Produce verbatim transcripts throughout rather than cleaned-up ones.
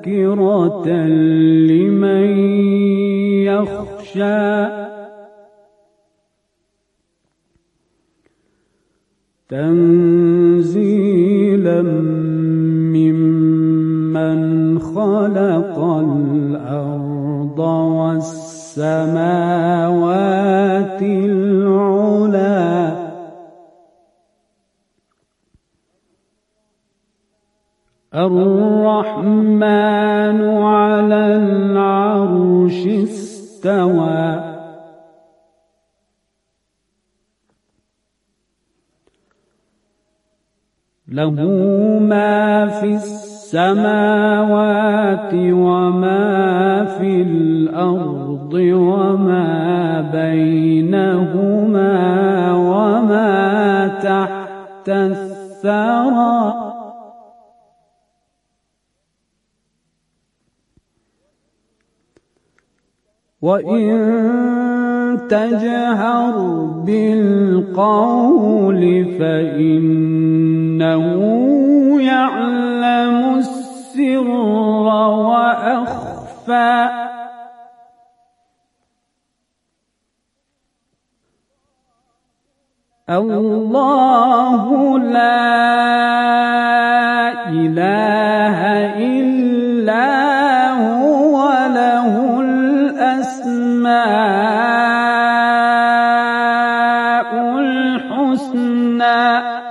تذكرة لمن يخشى تنزيلا ممن خلق الأرض والسماوات العلى الرحمن على العرش استوى له ما في السماوات وما في الأرض وما بينهما وما تحت الثرى وإن تجهر بالقول فإنه يعلم السر وأخفى الله لا إله إلا هو له الأسماء الحسنى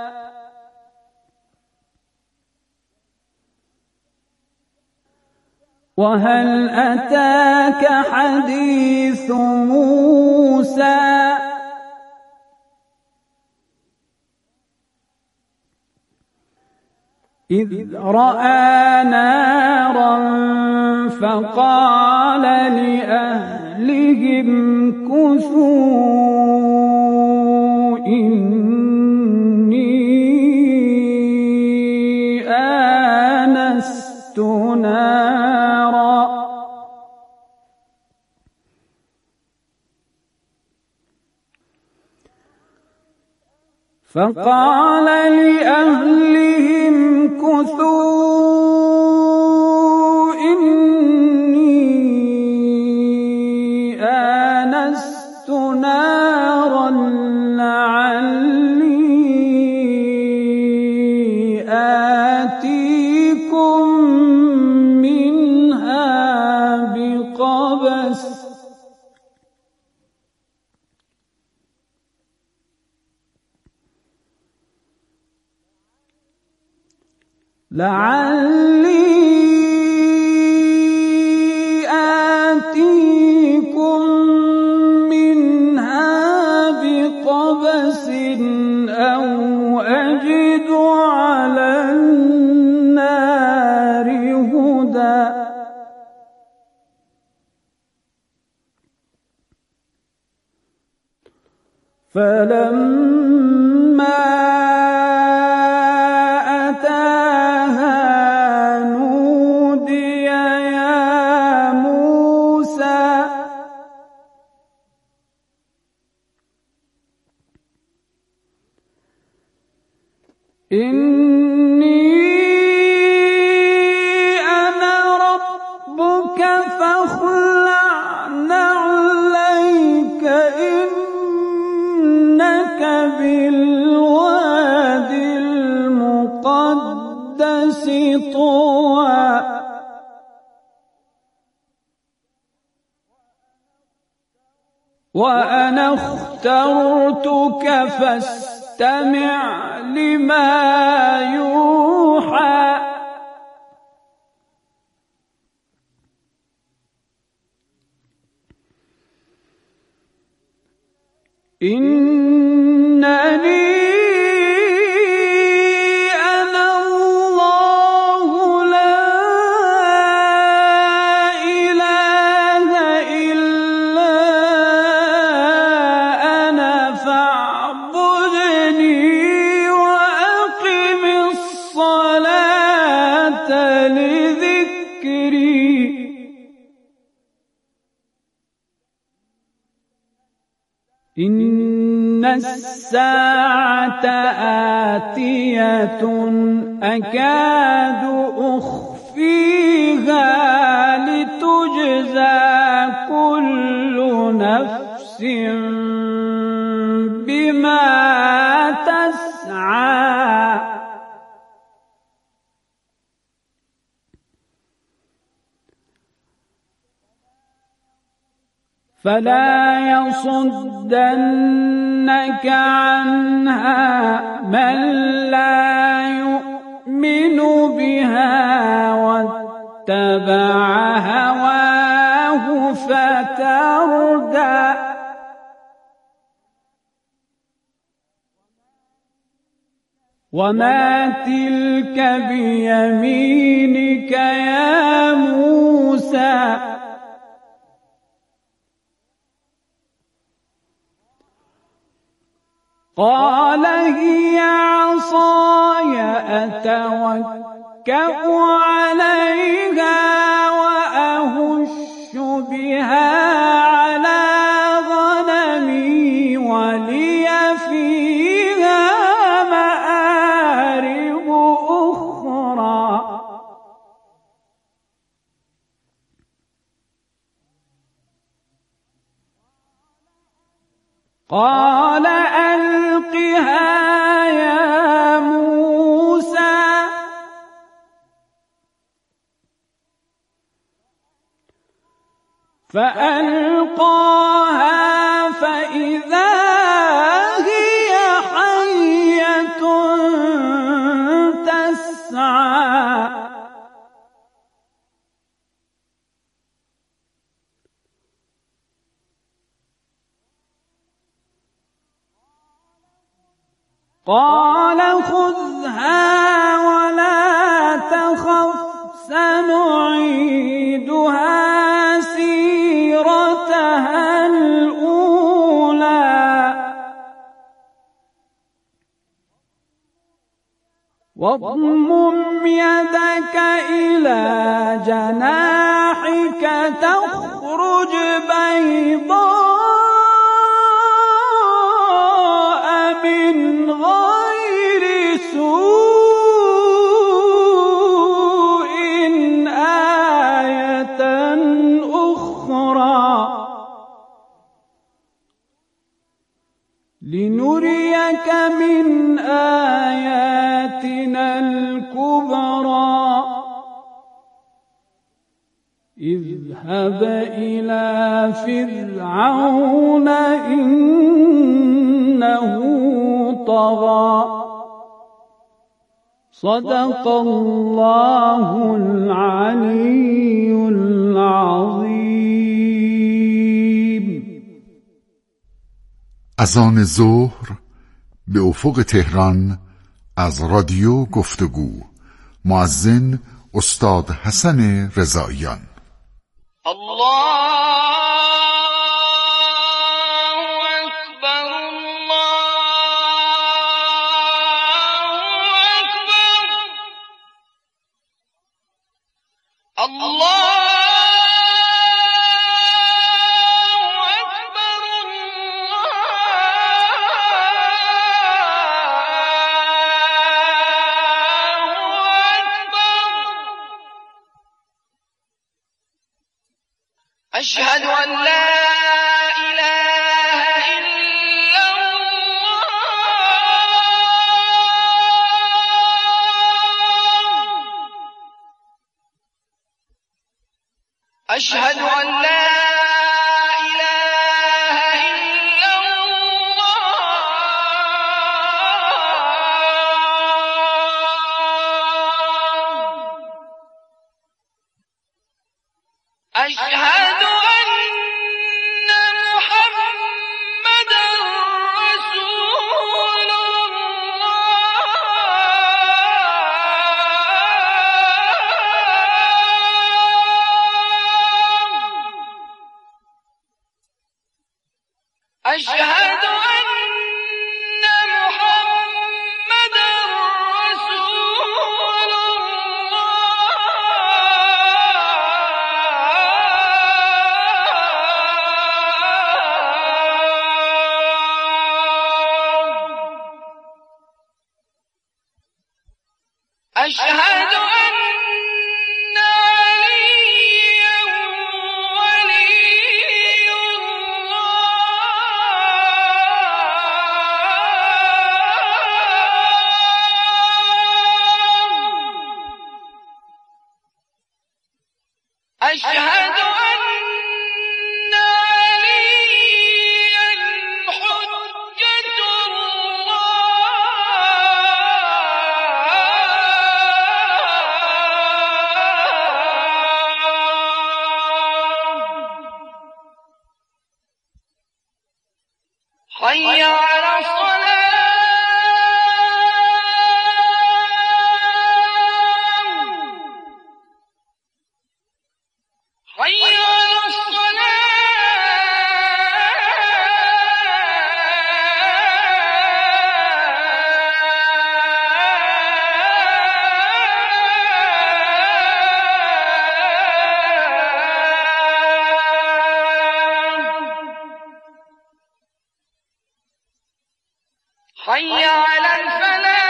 وهل أتاك حديث موسى إذ رأى نارا فقال لأهلهم كثوا إني آنست نارا فقال لأهلهم كثوا إني آنست نارا لعلي آتيكم منها بقبس لعلي آتيكم منها بقبس أو أجد على النار هدى فلما إني أنا ربك فاخلع نعليك إنك بالواد المقدس طوى وأنا اخترتك فاستمع لما يوحى إنني أنا الله لا إله إلا أنا فاعبدني وأقم الصلاة لذكري إن الساعة آتية أكاد أخفيها فلا يصدنك عنها من لا يؤمن بها واتبع هواه فتردى وما تلك بيمينك يا موسى قال هي عصاي أتوكأ عليها وأهش بها على غنمي ولي فيها مآرب أخرى قال ألقها يا موسى فألقاها فإذا هي حية تسعى قال خذها ولا تخف سنعيدها سيرتها الأولى واضمم يدك إلى جناحك تخرج بيضاء من غير سوء آية أخرى لنريك من آياتنا الكبرى اذهب إلى فرعون إنه طغى صدق الله العلي العظيم. اذان ظهر به افق تهران از رادیو گفتگو. مؤذن استاد حسن رضاییان. الله أشهد أن لا إله إلا الله أشهد أن لا إله إلا الله أشهد أشهد أن محمدًا رسول الله أشهد أشهد أن علي حي على الصلاة حي على الفلاح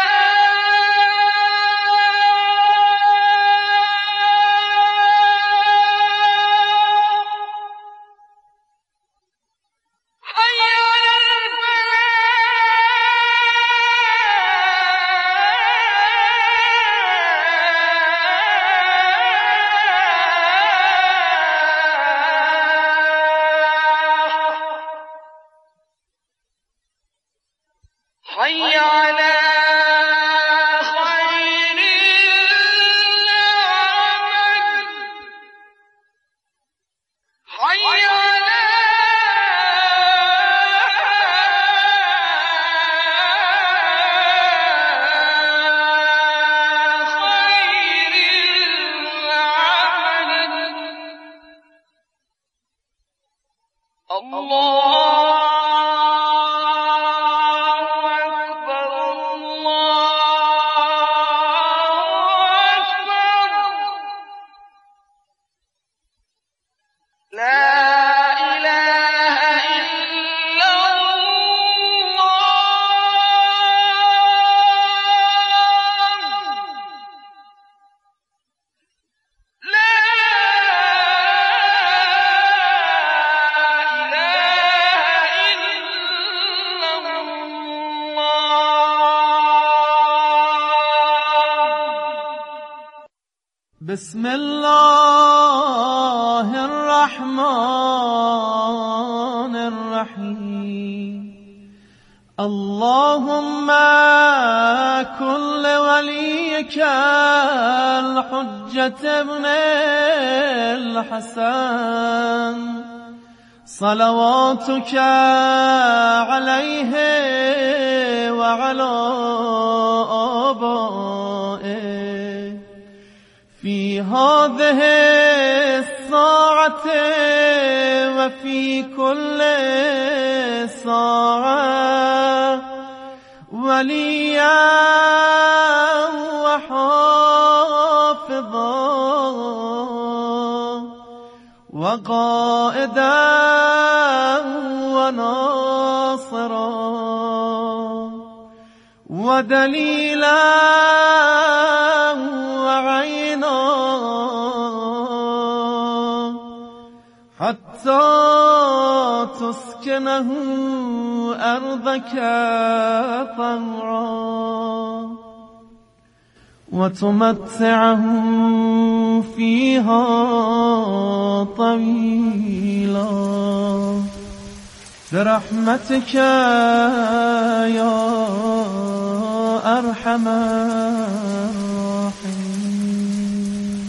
حي على حي على خير العمل حي على خير العمل الله بسم الله الرحمن الرحيم اللهم كن لوليك الحجة ابن الحسن صلواتك عليه وعلى آبائه في هذه الساعة وفي كل ساعة وليا وحافظا وقائدا وناصرا ودليلا وعينا حتى تسكنه أرضك طوعا وتمتعه فيها طويلا برحمتك يا أرحم الراحمين.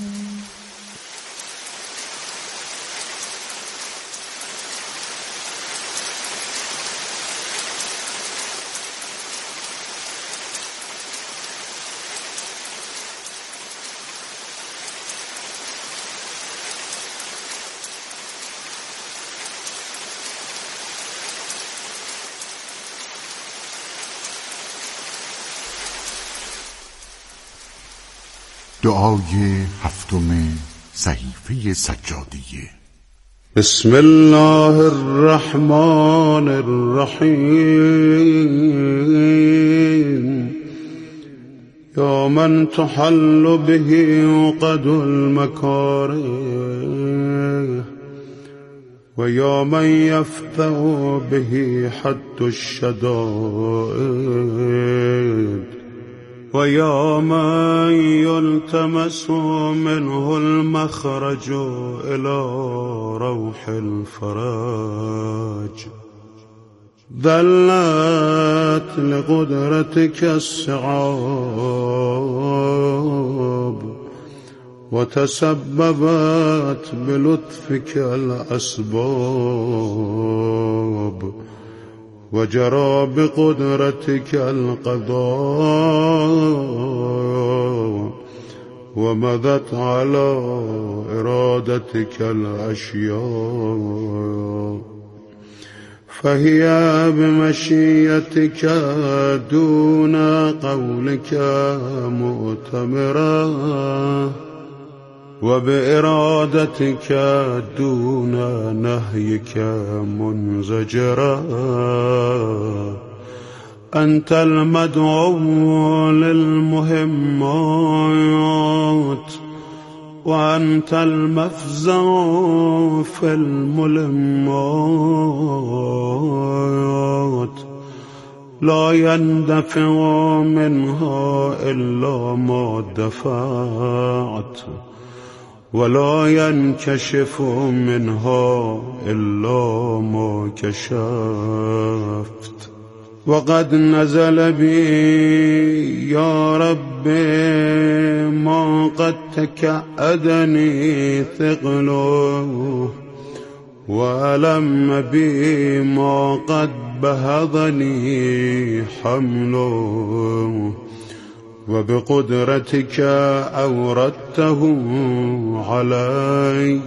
دعای هفتم صحیفه سجادیه. بسم الله الرحمن الرحیم یا من تحل به عقد المکاره و یا من یفتح به حد الشدائد و یا من یلتمس منه المخرج الى روح الفرج دلت لقدرتك الصعاب وتسببت بلطفك الأسباب وجرى بقدرتك القضاء ومضت على إرادتك بإرادتك الأشياء فهي بمشيتك دون قولك مؤتمرة وبإرادتك دون نهيك منزجرة أنت المدعو للمهمات وأنت المفزع في الملمات لا يندفع منها إلا ما دفعت ولا ينكشف منها إلا ما كشفت وقد نزل بي يا رب ما قد تكأدني ثقله وألم بي ما قد بهضني حمله وبقدرتك أوردته علي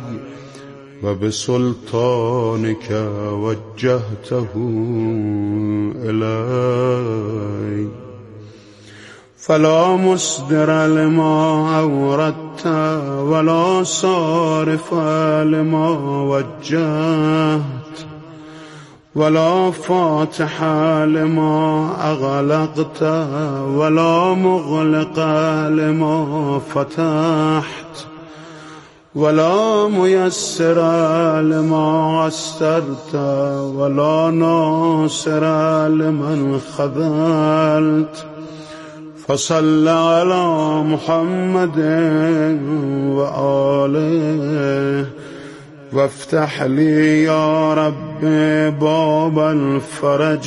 وبسلطانك وجهته إلي فلا مصدر لما أوردت ولا صارف لما وجهت ولا فاتح لما أغلقت ولا مغلق لما فتحت ولا ميسر لما عسرت ولا ناصر لمن خذلت فصل على محمد وآله وافتح لي يا رب باب الفرج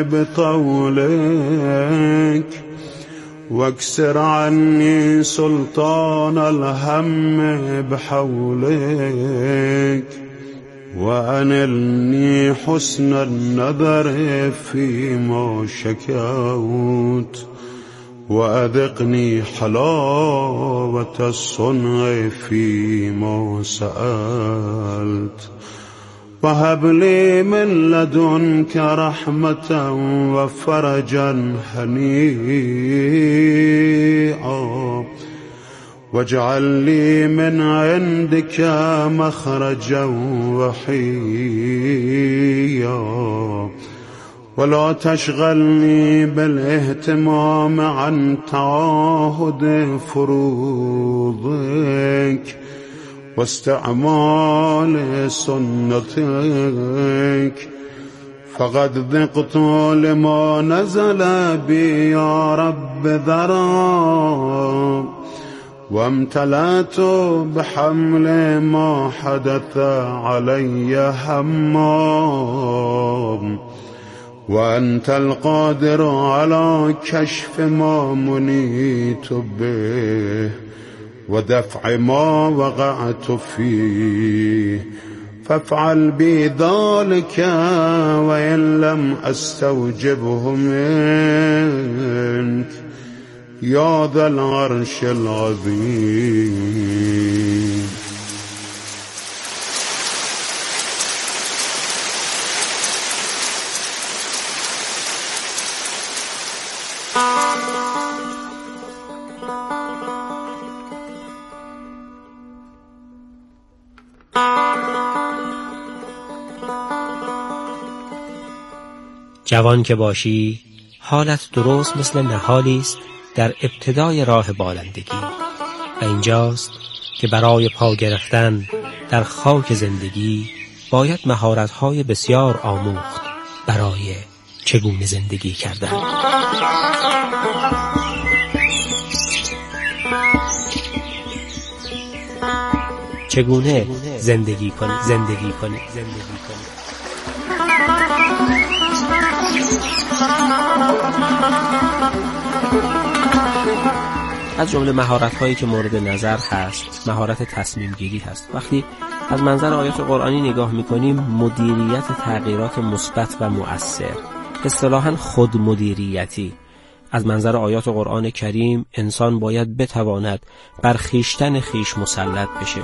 بطولك واكسر عني سلطان الهم بحولك وأنلني حسن النظر فيما شكوت وأذقني حلاوة الصنع فيما سألت وهب لي من لدنك رحمة وفرجا هنيئا واجعل لي من عندك مخرجا وحيا ولا تشغلني بالاهتمام عن تعاهد فروضك واستعمال سنتك فقد ذقت لما نزل بي يا رب ذرا وامتلأت بحمل ما حدث علي همام وأنت القادر على كشف ما منيت به ودفع ما وقعت فيه فافعل بي ذلك وإن لم أستوجبه منك يا ذا العرش العظيم. جوان که باشی حالت درست مثل نهالی است در ابتدای راه بالندگی و اینجاست که برای پا گرفتن در خاک زندگی باید مهارت‌های بسیار آموخت برای چگونه زندگی کردن. چگونه زندگی کنی زندگی کنی زندگی کنی از جمله مهارت‌هایی که مورد نظر هست مهارت تصمیم گیری هست. وقتی از منظر آیات قرآنی نگاه می‌کنیم مدیریت تغییرات مثبت و مؤثر، اصطلاحاً خودمدیریتی، از منظر آیات قرآن کریم انسان باید بتواند بر خویشتن خویش مسلط بشه.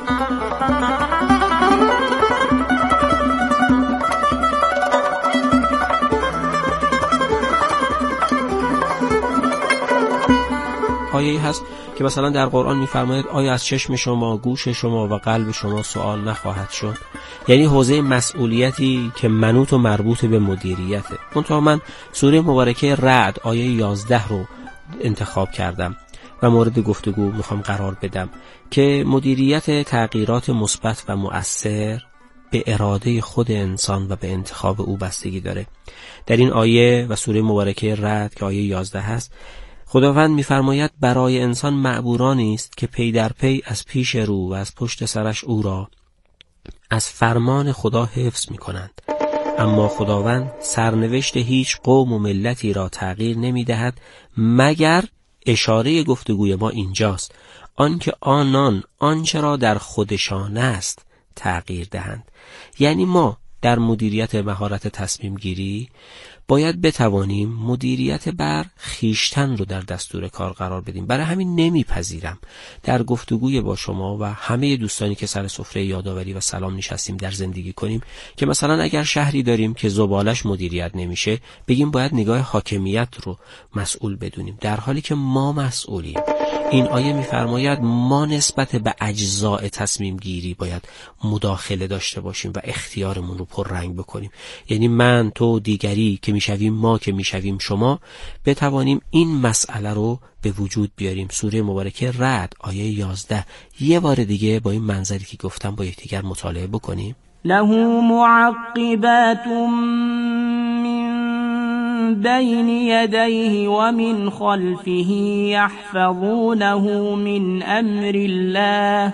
آیه‌ای هست که مثلا در قرآن می‌فرماید آیا از چشم شما، گوش شما و قلب شما سوال نخواهد شد؟ یعنی حوزه مسئولیتی که منوط و مربوط به مدیریته. منتها من سوره مبارکه رعد آیه یازده رو انتخاب کردم و مورد گفتگو میخوام قرار بدم که مدیریت تغییرات مثبت و مؤثر به اراده خود انسان و به انتخاب او بستگی داره. در این آیه و سوره مبارکه رعد که آیه یازده هست، خداوند می‌فرماید برای انسان معبورانی است که پی در پی از پیش رو و از پشت سرش او را از فرمان خدا حفظ می‌کنند، اما خداوند سرنوشت هیچ قوم و ملتی را تغییر نمی‌دهد مگر اشاره گفتگوی ما اینجاست، آنکه آنان آنچه را در خودشان است تغییر دهند. یعنی ما در مدیریت مهارت تصمیم گیری باید بتوانیم مدیریت بر خیشتن رو در دستور کار قرار بدیم. برای همین نمیپذیرم در گفتگوی با شما و همه دوستانی که سر سفره یادآوری و سلام نشستیم در زندگی کنیم که مثلا اگر شهری داریم که زبالش مدیریت نمیشه بگیم باید نگاه حاکمیت رو مسئول بدونیم، در حالی که ما مسئولیم. این آیه میفرماید ما نسبت به اجزاء تصمیم گیری باید مداخله داشته باشیم و اختیارمون رو پررنگ بکنیم. یعنی من، تو، دیگری که میشویم ما، که میشویم شما، بتوانیم این مسئله رو به وجود بیاریم. سوره مبارکه رعد آیه یازده. یه بار دیگه با این منظری که گفتم با یکدیگر مطالعه بکنیم. له معقبات من بين يديه ومن خلفه يحفظونه من أمر الله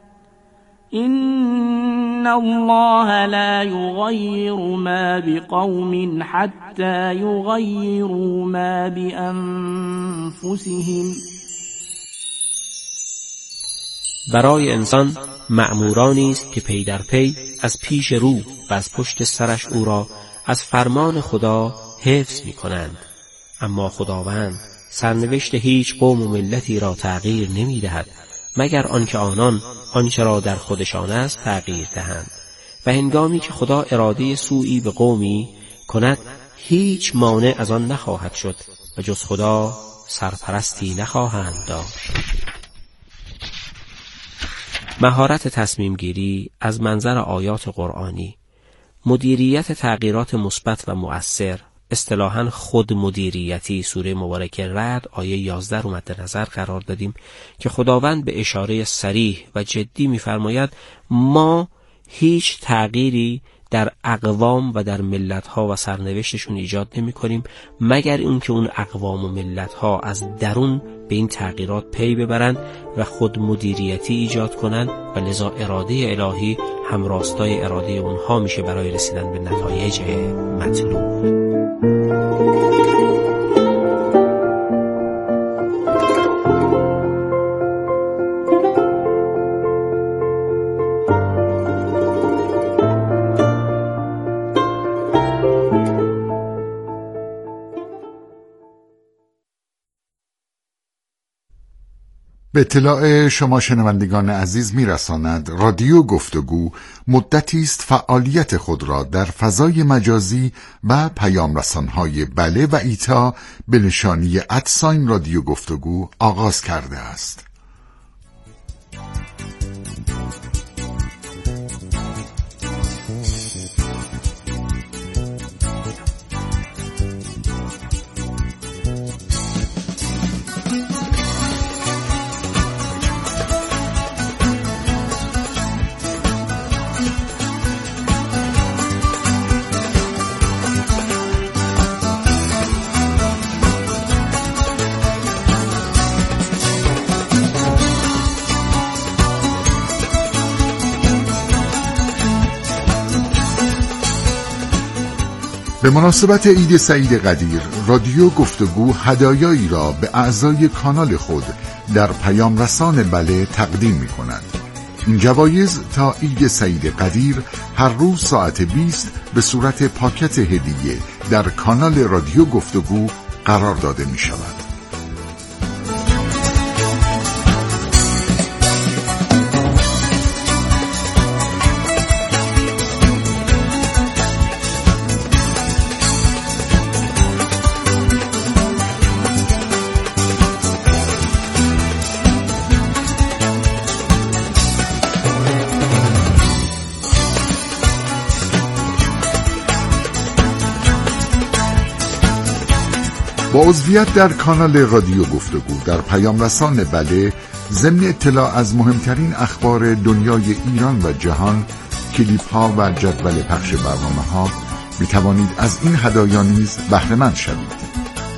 إن الله لا يغير ما بقوم حتى يغيروا ما بأنفسهم. برای انسان مأمورانی است که پی در پی از پیش رو و از پشت سرش او را از فرمان خدا حفظ می کنند، اما خداوند سرنوشت هیچ قوم و ملتی را تغییر نمی دهد مگر آنکه آنان آنچه را در خودشان است تغییر دهند. و هنگامی که خدا اراده سوئی به قومی کند هیچ مانع از آن نخواهد شد و جز خدا سرپرستی نخواهند داشت. مهارت تصمیم گیری از منظر آیات قرآنی، مدیریت تغییرات مثبت و مؤثر، اصطلاحاً خود مدیریتی، سوره مبارکه رعد آیه یازده رو مد نظر قرار دادیم که خداوند به اشاره صریح و جدی می‌فرماید ما هیچ تغییری در اقوام و در ملت‌ها و سرنوشتشون ایجاد نمی‌کنیم مگر اون که اون اقوام و ملت‌ها از درون به این تغییرات پی ببرند و خود مدیریتی ایجاد کنند و لذا اراده الهی همراستای اراده اونها میشه برای رسیدن به نتایج مطلوب. به اطلاع شما شنوندگان عزیز میرساند رادیو گفتگو مدتی است فعالیت خود را در فضای مجازی و پیام رسانهای بله و ایتا به نشانی ادساین رادیو گفتگو آغاز کرده است. به مناسبت عید سعید قدیر رادیو گفتگو هدایایی را به اعضای کانال خود در پیام رسان بله تقدیم می کند. این جوایز تا عید سعید قدیر هر روز ساعت بیست به صورت پاکت هدیه در کانال رادیو گفتگو قرار داده می شود. با عضویت در کانال رادیو گفتگو در پیام رسان بله، ضمن اطلاع از مهمترین اخبار دنیای ایران و جهان، کلیپ ها و جدول پخش برنامه ها، می توانید از این هدایا نیز بهره مند شوید.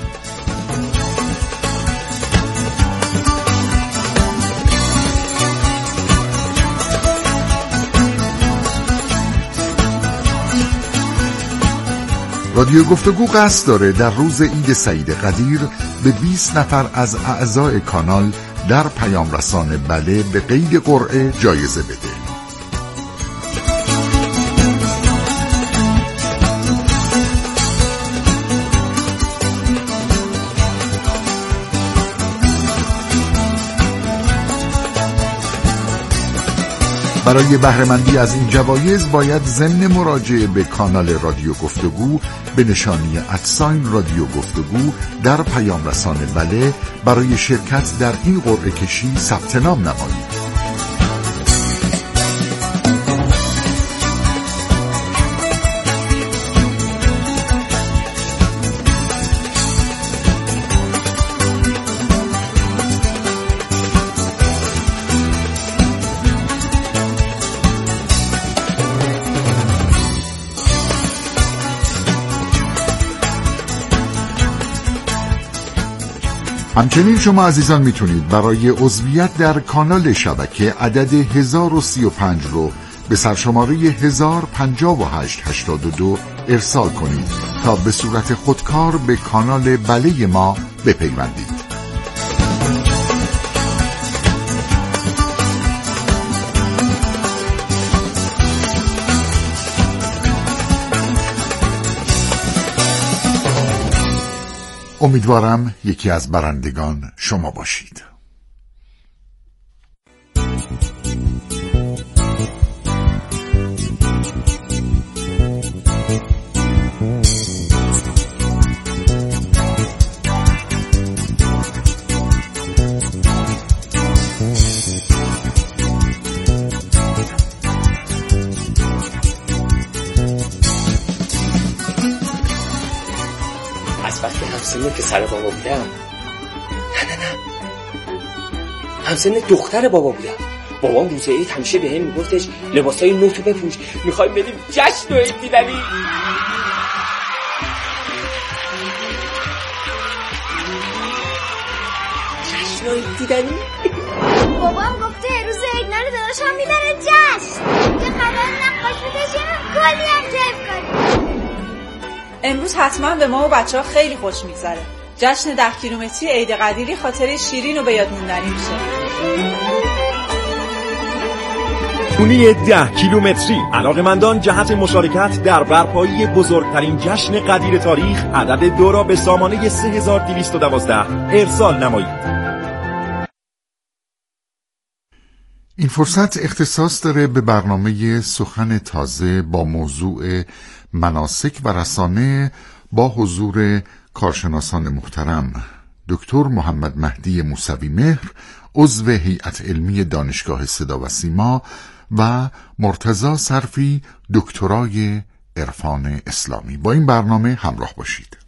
رادیو گفتگو قصد داره در روز عید سعید قدیر به بیست نفر از اعضای کانال در پیام رسان بله به قید قرعه جایزه بده. برای بهره‌مندی از این جوایز باید ضمن مراجعه به کانال رادیو گفتگو به نشانی ادساین رادیو گفتگو در پیام رسان بله برای شرکت در این قرعه کشی ثبت نام نمایید. همچنین شما عزیزان میتونید برای عضویت در کانال شبکه عدد هزار و سی و پنج رو به سرشماره هزار و پنجاه و هشت هشتاد و دو ارسال کنید تا به صورت خودکار به کانال بله ما بپیوندید. امیدوارم یکی از برندگان شما باشید. وقتی همسنه که سر بابا بودم، نه نه نه همسنه دختر بابا بودم. بابام روز عید همیشه به هم میگفتش لباسای نو تو بپوش، میخوایم بریم جشن و عید دیدنی. جشن و عید دیدنی. بابام گفته روز عید نره داداشم میبره جشن که قرار نقاشی بشیم کلی هم کیف کنیم. امروز حتما به ما و بچه ها خیلی خوش میگذره. جشن ده کیلومتری عید قدیری خاطره شیرین و به یاد موندنی میشه. تونی ده کیلومتری علاقه‌مندان جهت مشارکت در برپایی بزرگترین جشن قدیر تاریخ عدد دو را به سامانه سه هزار و دویست و دوازده ارسال نمایید. این فرصت اختصاص داره به برنامه سخن تازه با موضوع مناسک و رسانه با حضور کارشناسان محترم دکتر محمد مهدی موسوی مهر، عضو هیئت علمی دانشگاه صدا و سیما، و مرتضی صرفی، دکترای عرفان اسلامی. با این برنامه همراه باشید.